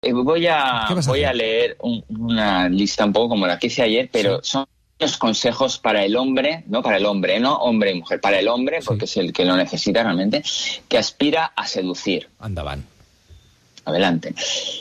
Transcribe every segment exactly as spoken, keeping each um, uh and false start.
Eh, voy a, ¿Qué vas a voy a hacer? leer un- una lista un poco como la que hice ayer, pero Sí. son los consejos para el hombre, no para el hombre, no hombre y mujer, para el hombre, Sí. porque es el que lo necesita realmente, que aspira a seducir. Anda, van. Adelante.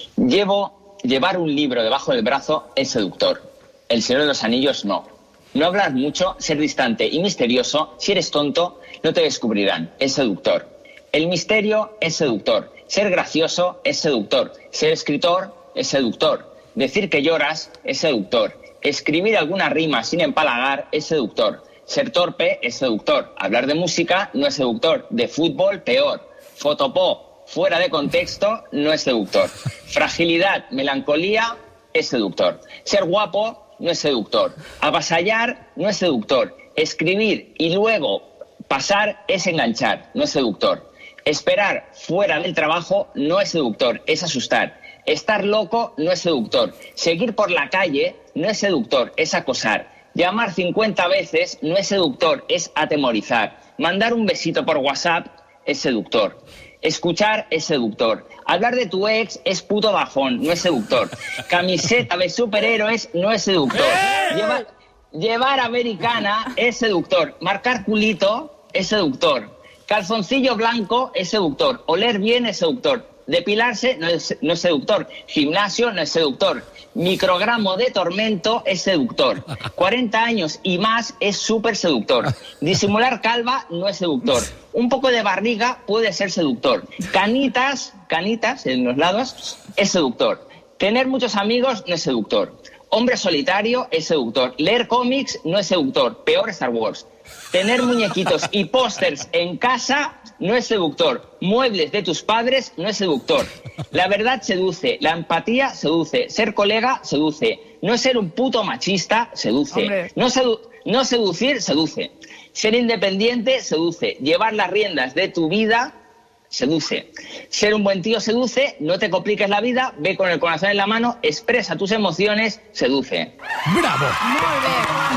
Llevo, llevar un libro debajo del brazo es seductor. El Señor de los Anillos no. No hablar mucho, ser distante y misterioso. Si eres tonto, no te descubrirán. Es seductor. El misterio es seductor. Ser gracioso es seductor. Ser escritor es seductor. Decir que lloras es seductor. Escribir alguna rima sin empalagar es seductor. Ser torpe es seductor. Hablar de música no es seductor. De fútbol, peor. Fotopó fuera de contexto no es seductor. Fragilidad, melancolía es seductor. Ser guapo no es seductor. Avasallar no es seductor. Escribir y luego pasar es enganchar, no es seductor. Esperar fuera del trabajo no es seductor, es asustar. Estar loco no es seductor. Seguir por la calle no es seductor, es acosar. Llamar cincuenta veces no es seductor, es atemorizar. Mandar un besito por WhatsApp es seductor. Escuchar es seductor. Hablar de tu ex es puto bajón, no es seductor. Camiseta de superhéroes no es seductor. Llevar, llevar americana es seductor. Marcar culito es seductor. Calzoncillo blanco es seductor. Oler bien es seductor. Depilarse no es, no es seductor. Gimnasio no es seductor. Microgramo de tormento es seductor. cuarenta años y más es súper seductor. Disimular calva no es seductor. Un poco de barriga puede ser seductor. Canitas, canitas en los lados es seductor. Tener muchos amigos no es seductor. Hombre solitario es seductor. Leer cómics no es seductor. Peor Star Wars. Tener muñequitos y pósters en casa no es seductor. Muebles de tus padres no es seductor. La verdad seduce. La empatía seduce. Ser colega seduce. No ser un puto machista seduce. No, sedu- no seducir seduce. Ser independiente seduce. Llevar las riendas de tu vida seduce. Ser un buen tío seduce. No te compliques la vida. Ve con el corazón en la mano. Expresa tus emociones. Seduce. ¡Bravo! Muy bien.